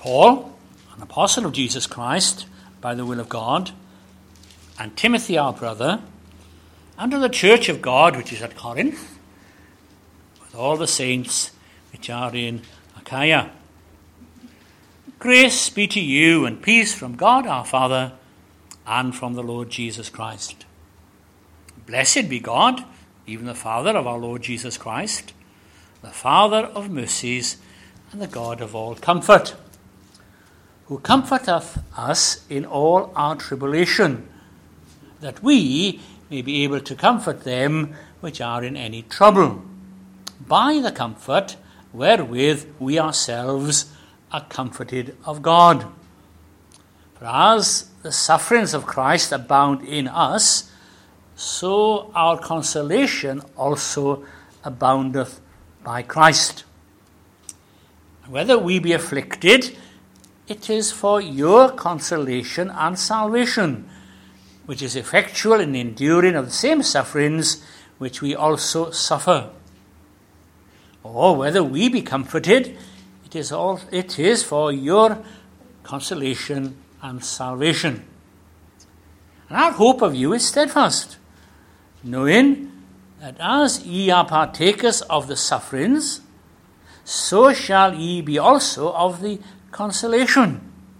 Paul, an apostle of Jesus Christ, by the will of God, and Timothy our brother, and to the church of God which is at Corinth, with all the saints which are in Achaia. Grace be to you and peace from God our Father and from the Lord Jesus Christ. Blessed be God, even the Father of our Lord Jesus Christ, the Father of mercies and the God of all comfort, who comforteth us in all our tribulation, that we may be able to comfort them which are in any trouble, by the comfort wherewith we ourselves are comforted of God. For as the sufferings of Christ abound in us, so our consolation also aboundeth by Christ. Whether we be afflicted, it is for your consolation and salvation, which is effectual in enduring of the same sufferings which we also suffer. Or whether we be comforted, it is for your consolation and salvation. And our hope of you is steadfast, knowing that as ye are partakers of the sufferings, so shall ye be also of the consolation.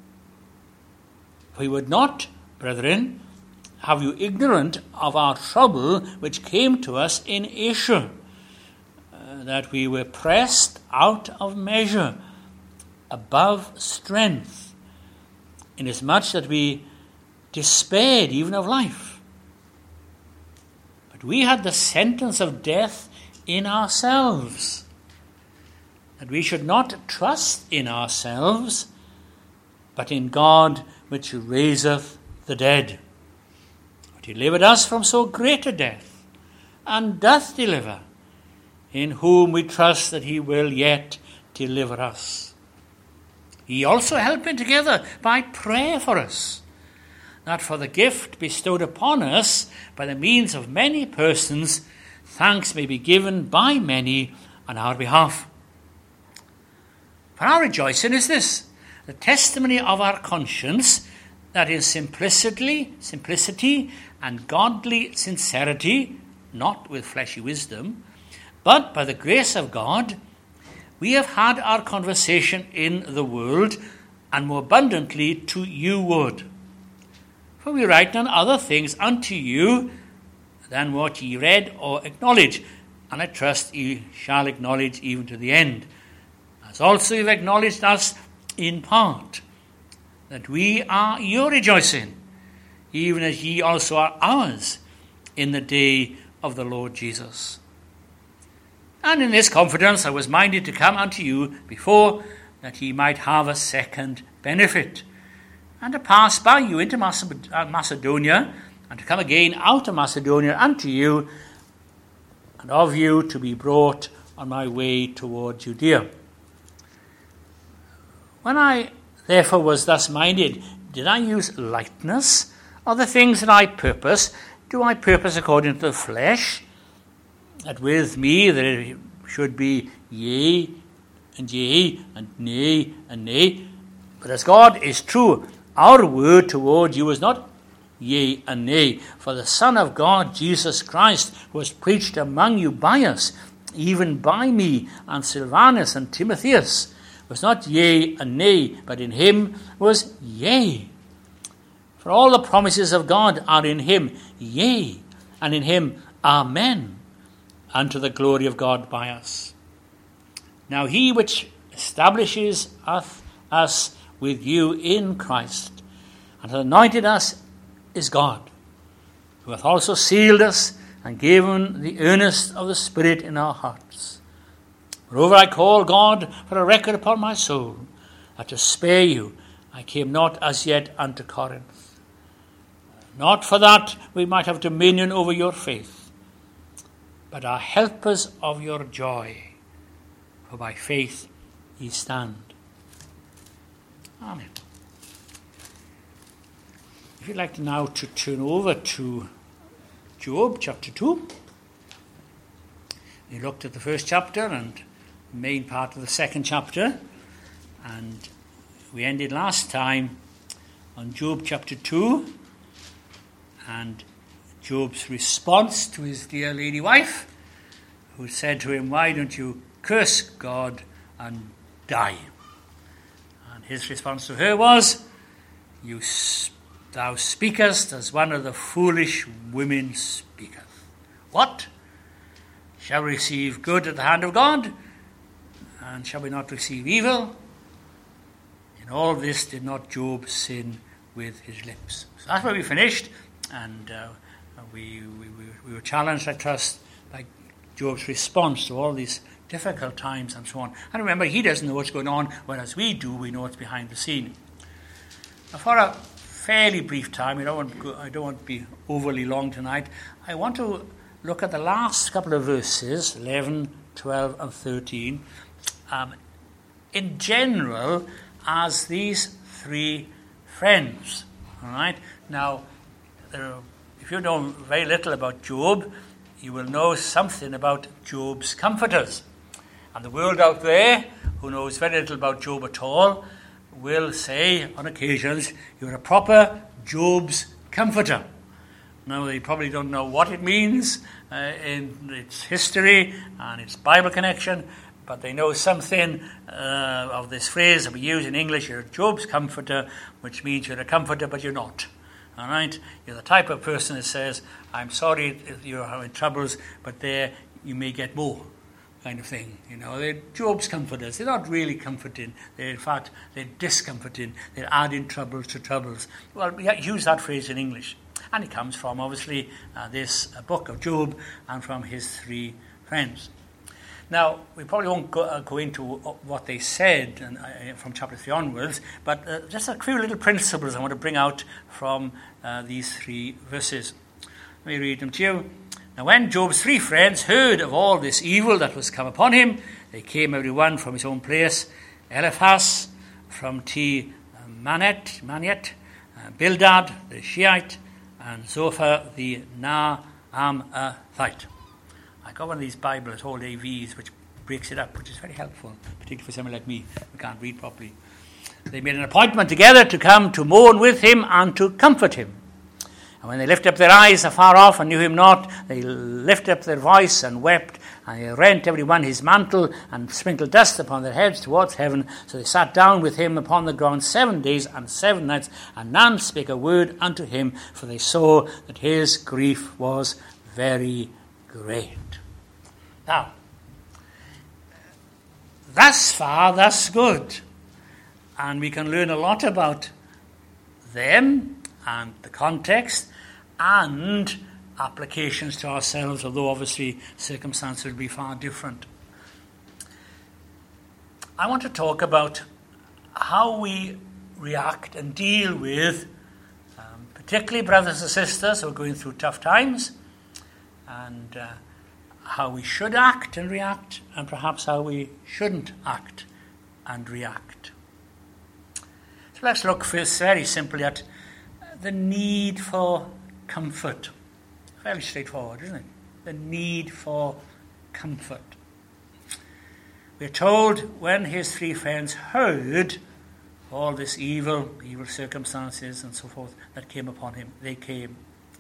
We would not, brethren, have you ignorant of our trouble which came to us in Asia, that we were pressed out of measure, above strength, inasmuch that we despaired even of life. But we had the sentence of death in ourselves, that we should not trust in ourselves, but in God which raiseth the dead, who delivered us from so great a death, and doth deliver, in whom we trust that he will yet deliver us. Ye also helping together by prayer for us, that for the gift bestowed upon us by the means of many persons, thanks may be given by many on our behalf. For our rejoicing is this, the testimony of our conscience, that in simplicity and godly sincerity, not with fleshy wisdom, but by the grace of God, we have had our conversation in the world, and more abundantly to you ward. For we write none other things unto you than what ye read or acknowledge, and I trust ye shall acknowledge even to the end. As also you've acknowledged us in part, that we are your rejoicing, even as ye also are ours in the day of the Lord Jesus. And in this confidence I was minded to come unto you before, that ye might have a second benefit, and to pass by you into Macedonia, and to come again out of Macedonia unto you, and of you to be brought on my way toward Judea. When I therefore was thus minded, did I use lightness? Or the things that I purpose, do I purpose according to the flesh? That with me there should be yea, and nay, and nay. But as God is true, our word toward you is not yea and nay. For the Son of God, Jesus Christ, was preached among you by us, even by me and Silvanus and Timotheus, was not yea and nay, but in him was yea. For all the promises of God are in him, yea, and in him amen, unto the glory of God by us. Now he which establishes us with you in Christ, and hath anointed us, is God, who hath also sealed us, and given the earnest of the Spirit in our hearts. Moreover, I call God for a record upon my soul, that to spare you I came not as yet unto Corinth. Not for that we might have dominion over your faith, but are helpers of your joy, for by faith ye stand. Amen. If you'd like now to turn over to Job chapter 2. We looked at the first chapter and the main part of the second chapter, and we ended last time on Job chapter 2 and Job's response to his dear lady wife, who said to him, "Why don't you curse God and die?" And his response to her was, "Thou speakest as one of the foolish women speaketh. What? Shall we receive good at the hand of God? And shall we not receive evil? In all this did not Job sin with his lips." So that's where we finished, and we were challenged, I trust, by Job's response to all these difficult times and so on. And remember, he doesn't know what's going on, whereas we do. We know what's behind the scene. Now, for a fairly brief time, I don't want to be overly long tonight, I want to look at the last couple of verses, 11, 12 and 13, in general as these three friends. All right? Now, if you know very little about Job, you will know something about Job's comforters. And the world out there, who knows very little about Job at all, will say on occasions, "You're a proper Job's comforter." Now, they probably don't know what it means in its history and its Bible connection, but they know something of this phrase that we use in English: "You're Job's comforter," which means you're a comforter, but you're not. All right? You're the type of person that says, "I'm sorry if you're having troubles, but there you may get more," kind of thing. You know, they're Job's comforters. They're not really comforting. In fact, they're discomforting. They're adding troubles to troubles. Well, we use that phrase in English. And it comes from, obviously, this book of Job and from his three friends. Now, we probably won't go into what they said from chapter 3 onwards, but just a few little principles I want to bring out from these three verses. Let me read them to you. "Now when Job's three friends heard of all this evil that was come upon him, they came every one from his own place: Eliphaz from Temanhet, Bildad the Shiite, and Zophar the Naamathite." I got one of these Bibles, old AVs, which breaks it up, which is very helpful, particularly for someone like me who can't read properly. "They made an appointment together to come to mourn with him and to comfort him. And when they lifted up their eyes afar off and knew him not, they lifted up their voice and wept, and they rent every one his mantle and sprinkled dust upon their heads towards heaven. So they sat down with him upon the ground 7 days and 7 nights, and none spake a word unto him, for they saw that his grief was very great." Now, thus far, thus good. And we can learn a lot about them and the context and applications to ourselves, although obviously circumstances will be far different. I want to talk about how we react and deal with particularly brothers and sisters who are going through tough times, and how we should act and react, and perhaps how we shouldn't act and react. So let's look first very simply at the need for comfort. Fairly straightforward, isn't it? The need for comfort. We're told when his three friends heard all this evil circumstances and so forth that came upon him, they came.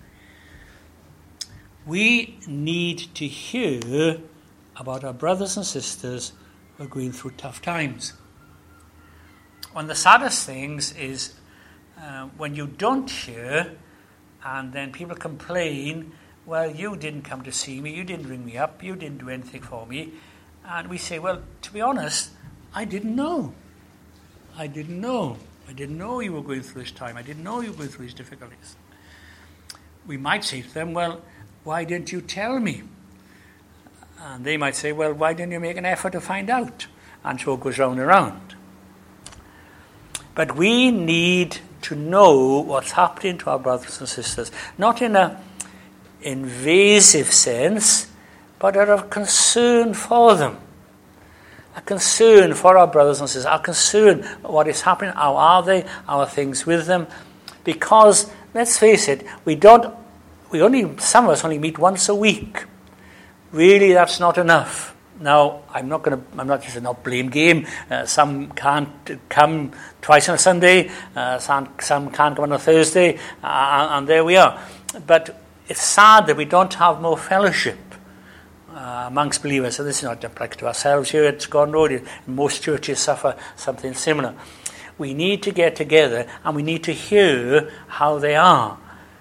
We need to hear about our brothers and sisters who are going through tough times. One of the saddest things is when you don't hear, and then people complain, "Well, you didn't come to see me, you didn't ring me up, you didn't do anything for me." And we say, "Well, to be honest, I didn't know. I didn't know. I didn't know you were going through this time. I didn't know you were going through these difficulties." We might say to them, "Well, why didn't you tell me?" And they might say, "Well, why didn't you make an effort to find out?" And so it goes round and round. But we need to know what's happening to our brothers and sisters, not in an invasive sense, but out of concern for them. A concern for our brothers and sisters, a concern what is happening, how are they, how are things with them. Because, let's face it, some of us only meet once a week. Really, that's not enough. Now, this is not blame game. Some can't come twice on a Sunday, some can't come on a Thursday, and there we are. But it's sad that we don't have more fellowship amongst believers. So this is not applicable to ourselves here at Gordon Road. Most churches suffer something similar. We need to get together and we need to hear how they are,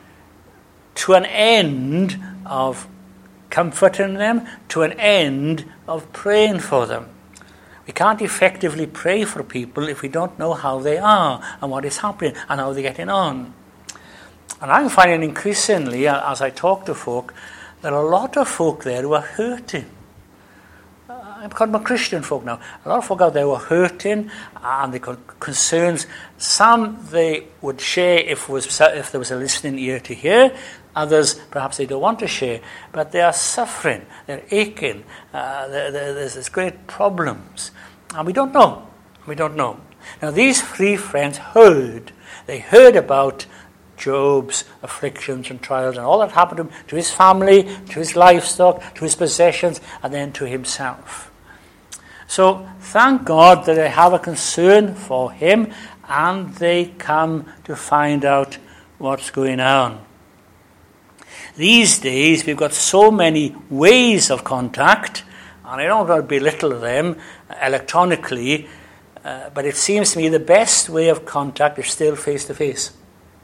to an end of comforting them, to an end of praying for them. We can't effectively pray for people if we don't know how they are and what is happening and how they're getting on. And I'm finding increasingly, as I talk to folk, there are a lot of folk there who are hurting. I'm calling them Christian folk now. A lot of folk out there who are hurting and they've got concerns. Some they would share if there was a listening ear to hear. Others, perhaps they don't want to share, but they are suffering, they're aching, there's this great problems. And we don't know. Now these 3 friends heard about Job's afflictions and trials and all that happened to him, to his family, to his livestock, to his possessions, and then to himself. So thank God that they have a concern for him and they come to find out what's going on. These days, we've got so many ways of contact, and I don't want to belittle them electronically, but it seems to me the best way of contact is still face-to-face.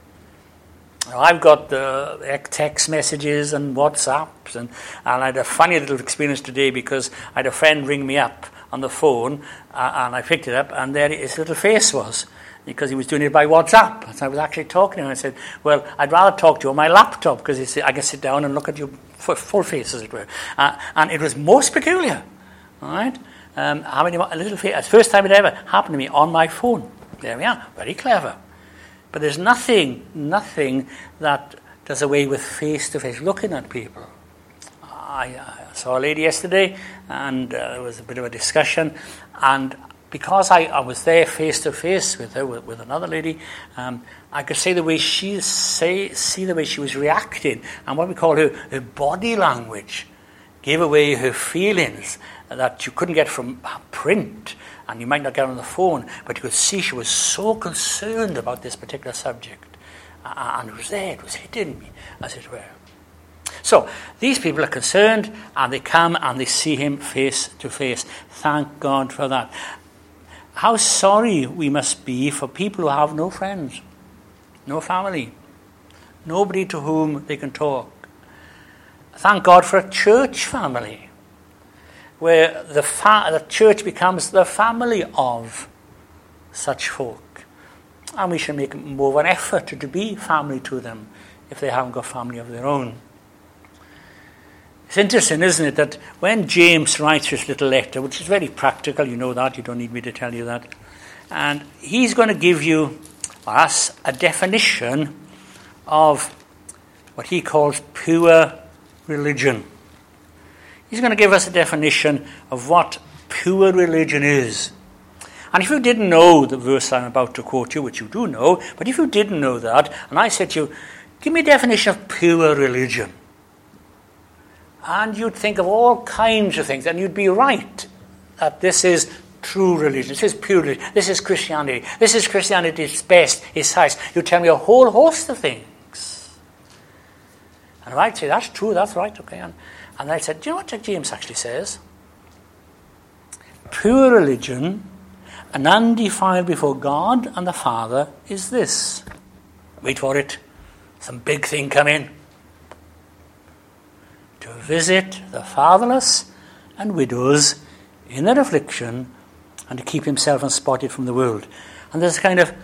Now, I've got text messages and WhatsApps, and I had a funny little experience today because I had a friend ring me up on the phone, and I picked it up, and there his little face was, because he was doing it by WhatsApp. So I was actually talking to him, and I said, well, I'd rather talk to you on my laptop, because I can sit down and look at your full face, as it were. And it was most peculiar, all right? Having a little face, it's the first time it ever happened to me on my phone. There we are, very clever. But there's nothing that does away with face-to-face looking at people. I saw a lady yesterday, and there was a bit of a discussion, and because I was there face-to-face with her, with another lady, I could see the way see the way she was reacting, and what we call her body language gave away her feelings that you couldn't get from print, and you might not get on the phone, but you could see she was so concerned about this particular subject. And it was there, it was hitting me, as it were. So, these people are concerned, and they come and they see him face to face. Thank God for that. How sorry we must be for people who have no friends, no family, nobody to whom they can talk. Thank God for a church family, where the church becomes the family of such folk. And we should make more of an effort to be family to them if they haven't got family of their own. It's interesting, isn't it, that when James writes this little letter, which is very practical, you know that, you don't need me to tell you that, and he's going to give you, or us, a definition of what he calls pure religion. He's going to give us a definition of what pure religion is. And if you didn't know the verse I'm about to quote you, which you do know, but if you didn't know that, and I said to you, give me a definition of pure religion, and you'd think of all kinds of things, and you'd be right that this is true religion, this is pure religion, this is Christianity, this is Christianity's best, its highest. You'd tell me a whole host of things. And I'd say, that's true, that's right, okay. And I said, do you know what James actually says? Pure religion and undefiled before God and the Father is this. Wait for it. Some big thing coming. To visit the fatherless and widows in their affliction and to keep himself unspotted from the world. And there's a kind of,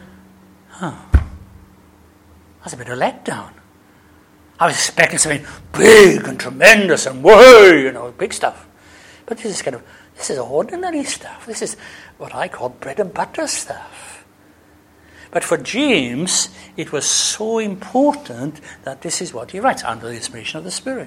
that's a bit of a letdown. I was expecting something big and tremendous and whoa, big stuff. But this is ordinary stuff. This is what I call bread and butter stuff. But for James, it was so important that this is what he writes under the inspiration of the Spirit.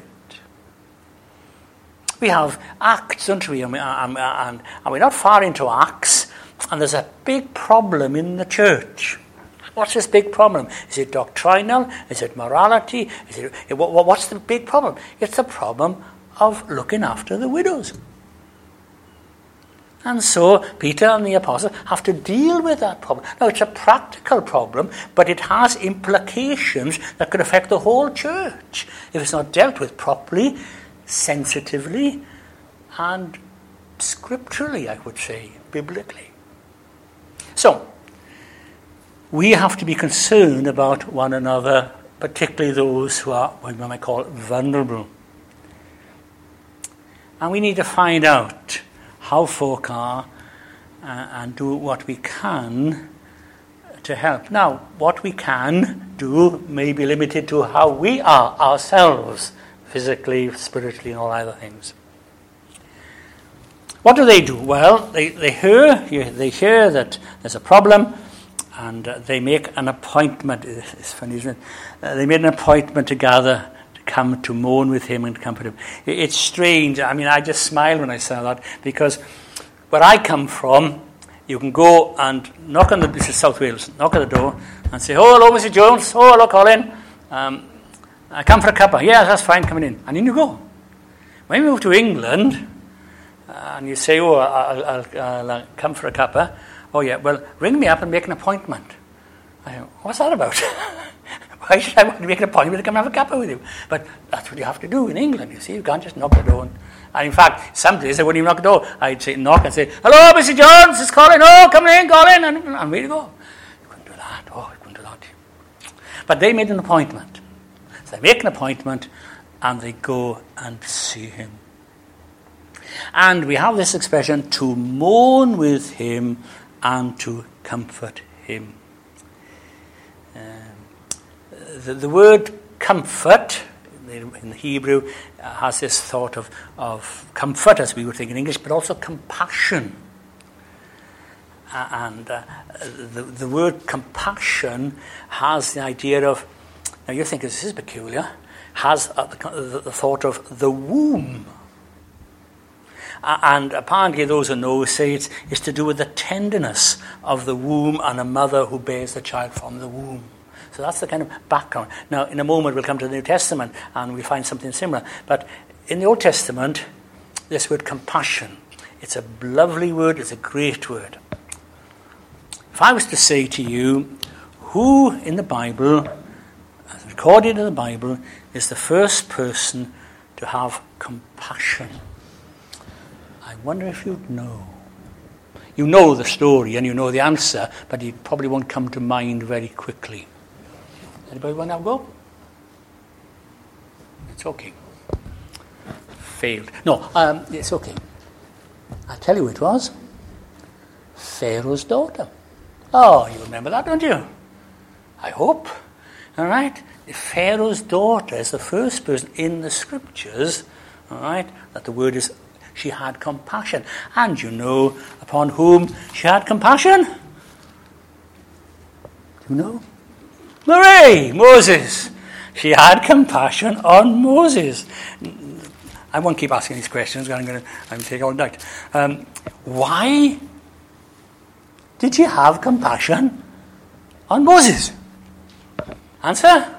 We have Acts, don't we? And we're not far into Acts, and there's a big problem in the church. What's this big problem? Is it doctrinal? Is it morality? What's the big problem? It's the problem of looking after the widows. And so Peter and the apostles have to deal with that problem. Now, it's a practical problem, but it has implications that could affect the whole church if it's not dealt with properly, sensitively, and scripturally, I would say, biblically. So, we have to be concerned about one another, particularly those who are what we might call vulnerable. And we need to find out how folk are and do what we can to help. Now, what we can do may be limited to how we are ourselves, physically, spiritually, and all other things. What do? Well, they hear that there's a problem, and they make an appointment. It's funny, isn't it? They made an appointment to gather, to come to mourn with him and comfort him. It's strange. I mean, I just smile when I say that, because where I come from, you can go and knock on this is South Wales, knock at the door and say, "Oh, hello, Mr. Jones. Oh, hello, Colin. I come for a cuppa." "Yeah, that's fine, coming in." And in you go. When we move to England, and you say, "Oh, I'll come for a cuppa." "Oh, yeah, well, ring me up and make an appointment." I go, "What's that about?" "Why should I want to make an appointment to come and have a cuppa with you?" But that's what you have to do in England, you see. You can't just knock the door. And in fact, some days I wouldn't even knock the door. I'd say, knock and say, "Hello, Mr. Jones, it's Colin. Oh, come in, Colin." And where to go? You couldn't do that. Oh, you couldn't do that. But they made an appointment. So they make an appointment and they go and see him. And we have this expression, to mourn with him and to comfort him. The word comfort in the Hebrew has this thought of comfort, as we would think in English, but also compassion. And the word compassion has the idea of, now you think this is peculiar, has the thought of the womb. And apparently those who know say it's to do with the tenderness of the womb and a mother who bears the child from the womb. So that's the kind of background. Now, in a moment we'll come to the New Testament and we'll find something similar. But in the Old Testament, this word compassion, it's a lovely word, it's a great word. If I was to say to you, who in the Bible, as recorded in the Bible, is the first person to have compassion? I wonder if you'd know. You know the story and you know the answer, but it probably won't come to mind very quickly. Anybody want to have a go? It's okay. Failed. No, it's okay. I'll tell you who it was. Pharaoh's daughter. Oh, you remember that, don't you? I hope. All right? Pharaoh's daughter is the first person in the scriptures, all right, that the word is, she had compassion. And you know upon whom she had compassion? Do you know? Moses. She had compassion on Moses. I won't keep asking these questions. I'm going to take all night. Why did she have compassion on Moses? Answer?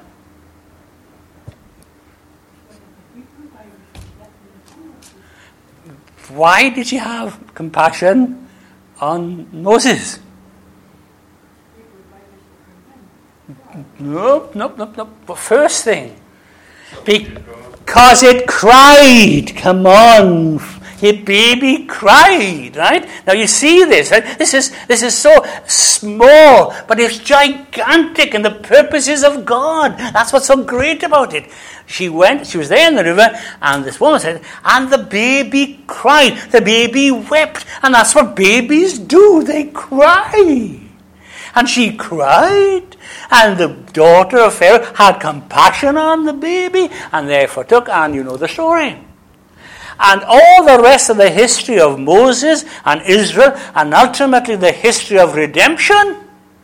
Why did she have compassion on Moses? Nope. But first thing, because it cried. Come on, your baby cried, right? Now you see this, right? This is so small, but it's gigantic in the purposes of God. That's what's so great about it. She was there in the river, and this woman said, and the baby cried. The baby wept, and that's what babies do. They cry. And she cried, and the daughter of Pharaoh had compassion on the baby, and therefore took, and you know the story. And all the rest of the history of Moses and Israel, and ultimately the history of redemption,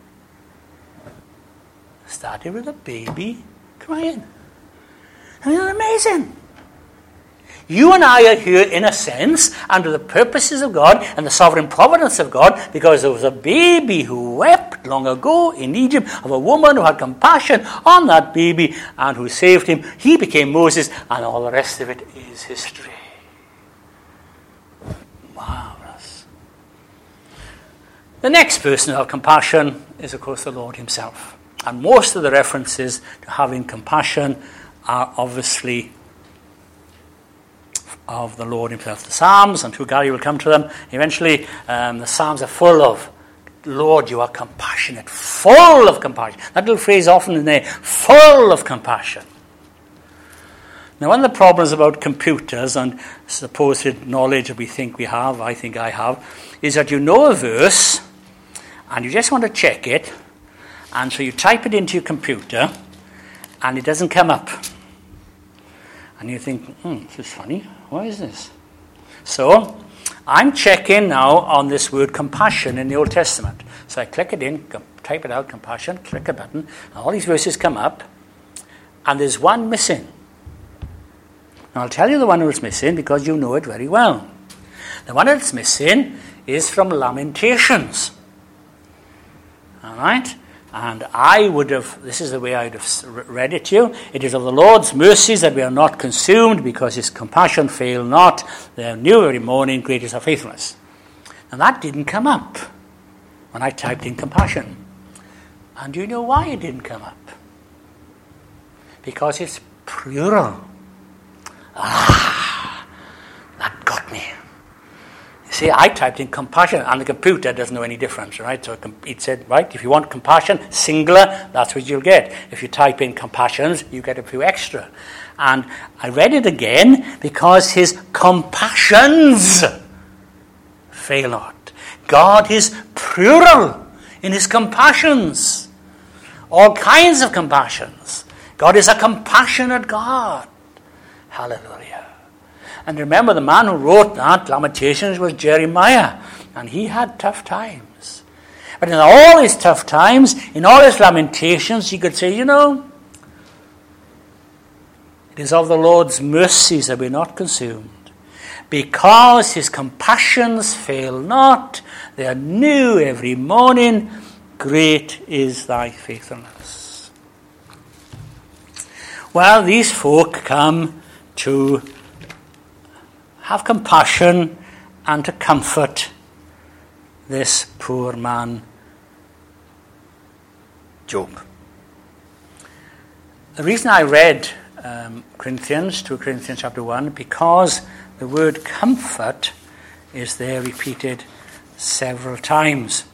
started with a baby crying. Isn't that amazing? You and I are here, in a sense, under the purposes of God and the sovereign providence of God, because there was a baby who wept long ago in Egypt, of a woman who had compassion on that baby and who saved him. He became Moses, and all the rest of it is history. Marvelous. The next person of compassion is, of course, the Lord himself. And most of the references to having compassion are obviously of the Lord himself. The Psalms, and Gary will come to them eventually, the Psalms are full of, Lord, you are compassionate, full of compassion. That little phrase often in there, full of compassion. Now, one of the problems about computers and supposed knowledge that we think we have, I think I have, is that you know a verse and you just want to check it, and so you type it into your computer and it doesn't come up. And you think, this is funny. Why is this? So, I'm checking now on this word compassion in the Old Testament. So I click it in, type it out, compassion, click a button, and all these verses come up, and there's one missing. Now I'll tell you the one that's missing because you know it very well. The one that's missing is from Lamentations. All right? And I would have, this is the way I would have read it to you. It is of the Lord's mercies that we are not consumed, because his compassion fail not. They are new every morning, great is our faithfulness. Now that didn't come up when I typed in compassion. And do you know why it didn't come up? Because it's plural. That got me. See, I typed in compassion, and the computer doesn't know any difference, right? So it said, right, if you want compassion, singular, that's what you'll get. If you type in compassions, you get a few extra. And I read it again because his compassions fail not. God is plural in his compassions. All kinds of compassions. God is a compassionate God. Hallelujah. And remember, the man who wrote that, Lamentations, was Jeremiah. And he had tough times. But in all his tough times, in all his lamentations, he could say, you know, it is of the Lord's mercies that we're not consumed. Because his compassions fail not, they are new every morning, great is thy faithfulness. Well, these folk come to have compassion and to comfort this poor man, Job. The reason I read 2 Corinthians chapter 1, because the word comfort is there repeated several times.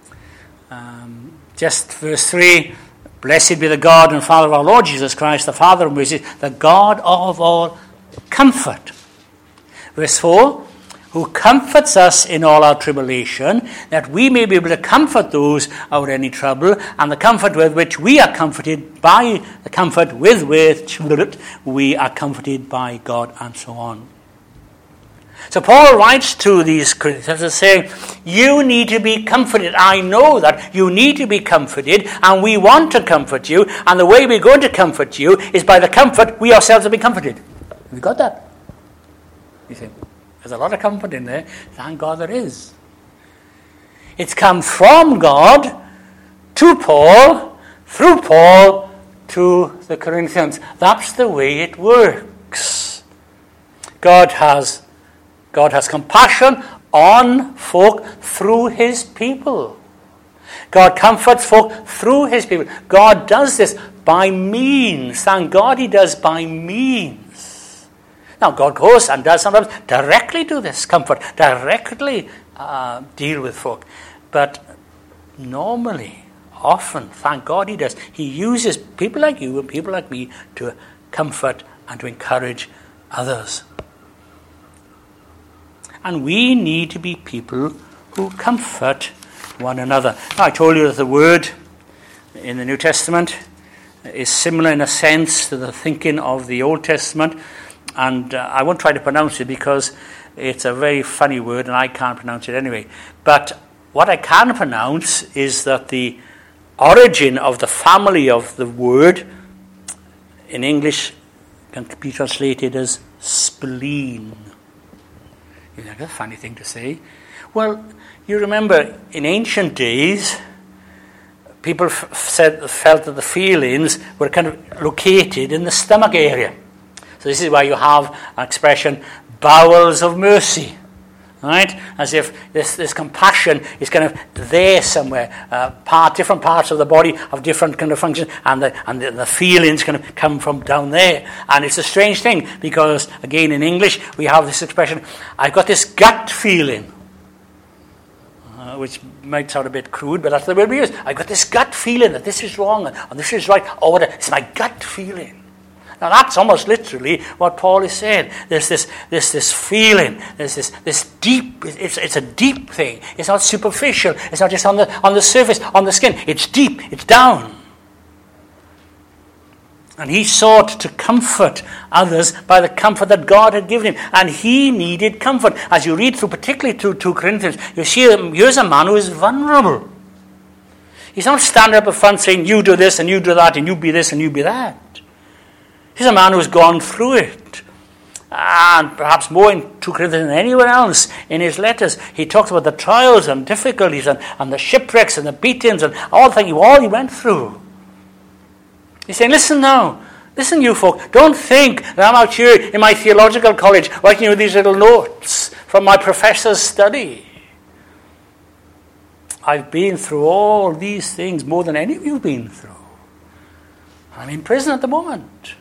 Just verse 3, blessed be the God and Father of our Lord Jesus Christ, the Father of mercy, the God of all comfort. Verse 4, who comforts us in all our tribulation, that we may be able to comfort those out of any trouble, and the comfort with which we are comforted by the comfort with which we are comforted by God, and so on. So Paul writes to these Corinthians to say, you need to be comforted. I know that you need to be comforted, and we want to comfort you, and the way we're going to comfort you is by the comfort we ourselves have been comforted. Have you got that? You think, there's a lot of comfort in there. Thank God there is. It's come from God to Paul, through Paul to the Corinthians. That's the way it works. God has compassion on folk through his people. God comforts folk through his people. God does this by means. Thank God he does by means. Now, God goes and does sometimes directly do this comfort, directly deal with folk. But normally, often, thank God he does. He uses people like you and people like me to comfort and to encourage others. And we need to be people who comfort one another. Now, I told you that the word in the New Testament is similar in a sense to the thinking of the Old Testament. And I won't try to pronounce it because it's a very funny word and I can't pronounce it anyway. But what I can pronounce is that the origin of the family of the word in English can be translated as spleen. You know, that's a funny thing to say. Well, you remember in ancient days, people felt that the feelings were kind of located in the stomach area. So this is why you have an expression, bowels of mercy. right? As if this compassion is kind of there somewhere. Different parts of the body have different kind of functions, and the feelings kind of come from down there. And it's a strange thing because, again, in English we have this expression, I've got this gut feeling, which might sound a bit crude, but that's the word we use. I've got this gut feeling that this is wrong and this is right. Oh, it's my gut feeling. Now that's almost literally what Paul is saying. There's this feeling. There's this deep. It's a deep thing. It's not superficial. It's not just on the surface, on the skin. It's deep. It's down. And he sought to comfort others by the comfort that God had given him. And he needed comfort. As you read through, particularly through 2 Corinthians, you see here's a man who is vulnerable. He's not standing up in front saying, you do this and you do that and you be this and you be that. He's a man who's gone through it. And perhaps more in 2 Corinthians than anywhere else in his letters. He talks about the trials and difficulties and the shipwrecks and the beatings and all he went through. He's saying, listen you folk, don't think that I'm out here in my theological college writing you these little notes from my professor's study. I've been through all these things more than any of you have been through. I'm in prison at the moment.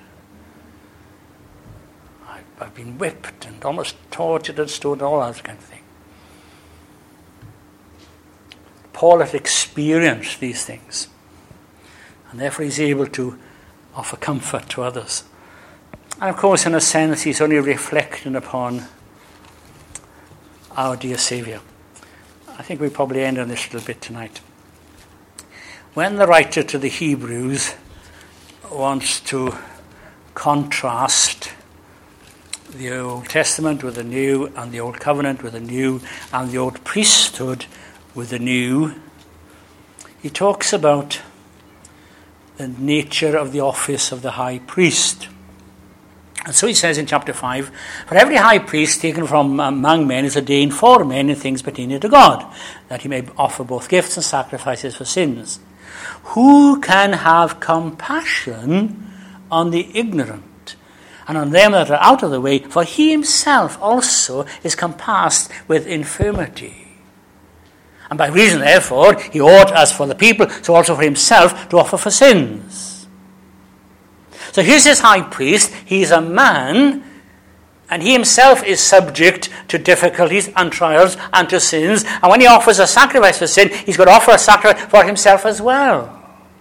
I've been whipped and almost tortured and stoned and all that kind of thing. Paul had experienced these things. And therefore he's able to offer comfort to others. And of course, in a sense, he's only reflecting upon our dear Saviour. I think we probably end on this little bit tonight. When the writer to the Hebrews wants to contrast the Old Testament with the New, and the Old Covenant with the New, and the Old Priesthood with the New, he talks about the nature of the office of the high priest. And so he says in chapter 5, for every high priest taken from among men is ordained for men in things pertaining to God, that he may offer both gifts and sacrifices for sins. Who can have compassion on the ignorant and on them that are out of the way? For he himself also is compassed with infirmity. And by reason, therefore, he ought, as for the people, so also for himself, to offer for sins. So here's this high priest. He's a man, and he himself is subject to difficulties and trials and to sins. And when he offers a sacrifice for sin, he's got to offer a sacrifice for himself as well.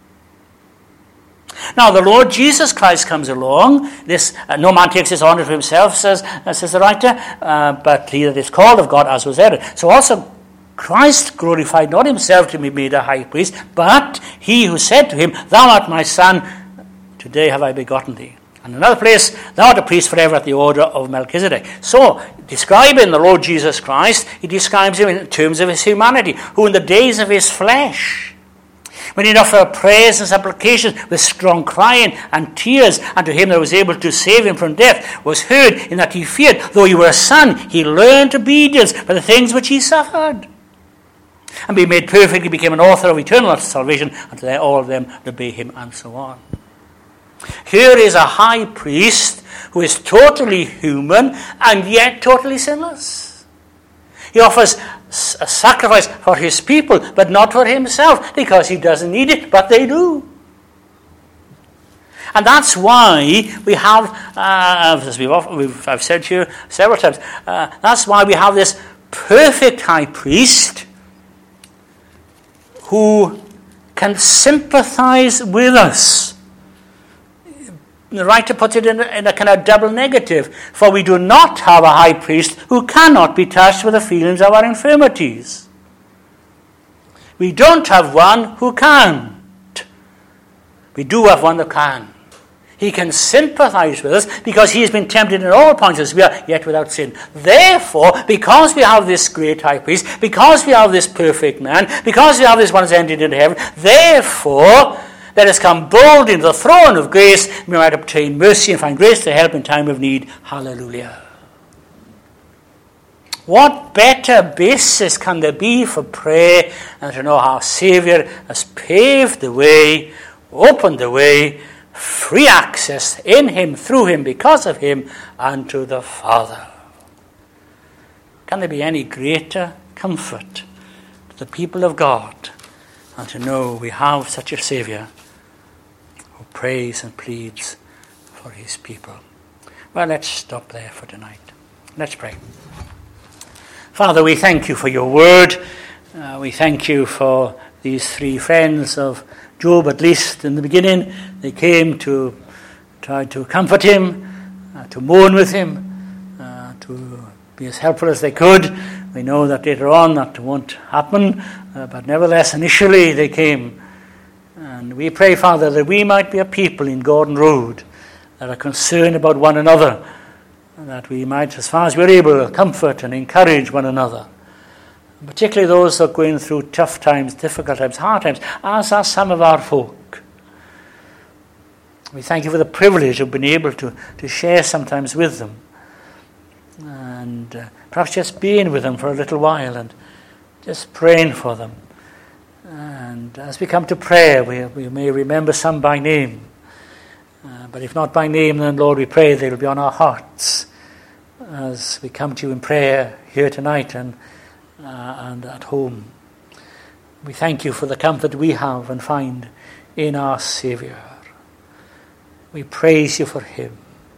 Now, the Lord Jesus Christ comes along. This no man takes his honour to himself, says the writer, but he that is called of God, as was Aaron. So also Christ glorified not himself to be made a high priest, but he who said to him, thou art my son, today have I begotten thee. And another place, thou art a priest forever at the order of Melchizedek. So, describing the Lord Jesus Christ, he describes him in terms of his humanity, who in the days of his flesh, when he'd offer prayers and supplications with strong crying and tears unto him that was able to save him from death, was heard in that he feared, though he were a son, he learned obedience by the things which he suffered. And being made perfect, he became an author of eternal salvation unto all of them that obey him, and so on. Here is a high priest who is totally human and yet totally sinless. He offers a sacrifice for his people, but not for himself, because he doesn't need it, but they do. And that's why we have, as I've said to you several times, that's why we have this perfect high priest who can sympathize with us. The writer puts it in a kind of double negative. For we do not have a high priest who cannot be touched with the feelings of our infirmities. We don't have one who can't. We do have one that can. He can sympathize with us because he has been tempted in all points as we are, yet without sin. Therefore, because we have this great high priest, because we have this perfect man, because we have this one who's entered into heaven, therefore, let us come boldly into the throne of grace, we might obtain mercy and find grace to help in time of need. Hallelujah. What better basis can there be for prayer than to know our Saviour has paved the way, opened the way, free access in him, through him, because of him, unto the Father. Can there be any greater comfort to the people of God than to know we have such a Saviour who prays and pleads for his people? Well, let's stop there for tonight. Let's pray. Father, we thank you for your word. We thank you for these three friends of Job, at least in the beginning. They came to try to comfort him, to mourn with him, to be as helpful as they could. We know that later on that won't happen, but nevertheless, initially they came. And we pray, Father, that we might be a people in Gordon Road that are concerned about one another, and that we might, as far as we're able, comfort and encourage one another. Particularly those who are going through tough times, difficult times, hard times, as are some of our folk. We thank you for the privilege of being able to share sometimes with them, and perhaps just being with them for a little while and just praying for them. And as we come to prayer, we may remember some by name. But if not by name, then, Lord, we pray they will be on our hearts as we come to you in prayer here tonight and at home. We thank you for the comfort we have and find in our Saviour. We praise you for him.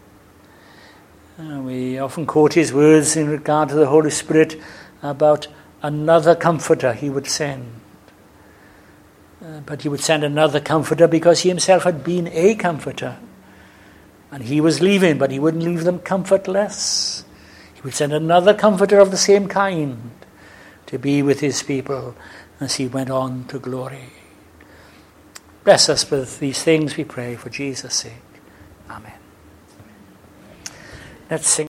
We often quote his words in regard to the Holy Spirit about another comforter he would send. But he would send another comforter because he himself had been a comforter. And he was leaving, but he wouldn't leave them comfortless. He would send another comforter of the same kind to be with his people as he went on to glory. Bless us with these things, we pray, for Jesus' sake. Amen. Let's sing.